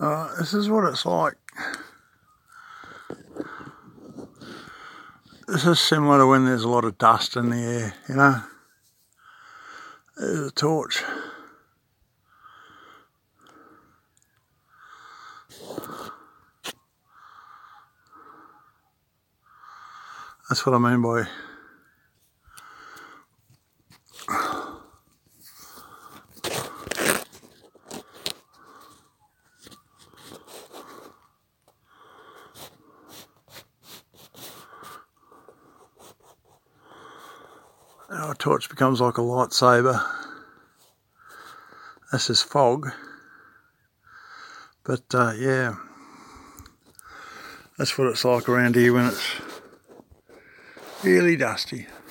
This is what it's like. This is similar to when there's a lot of dust in the air, you know. There's a torch. That's what I mean by a torch becomes like a lightsaber. This is fog, but yeah, that's what it's like around here when it's really dusty.